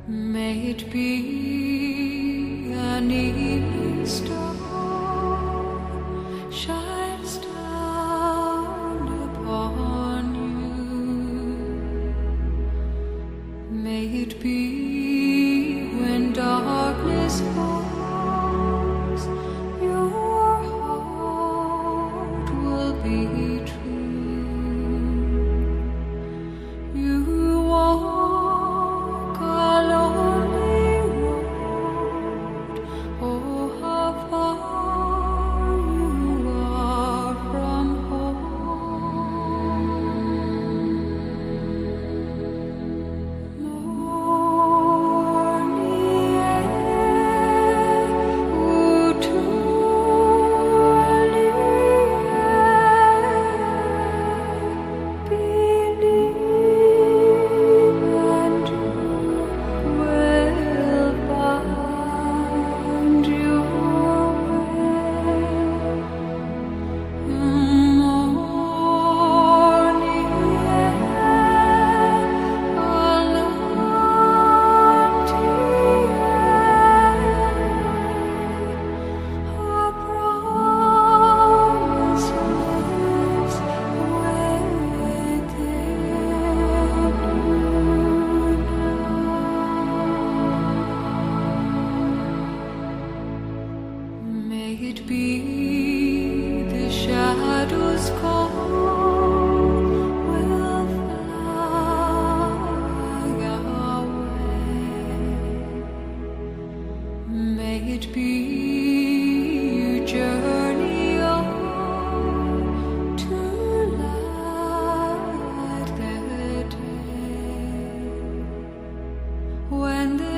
May it be an evening star shines down upon you. May it be when darkness falls, your heart will be true. You walk a lonely road. Oh, how far you are from home. Morning air, utterly believe and you will find your way. Morning air, our promise lives within you. May it be the shadows call will fly away. May it be you journey on to light the day when the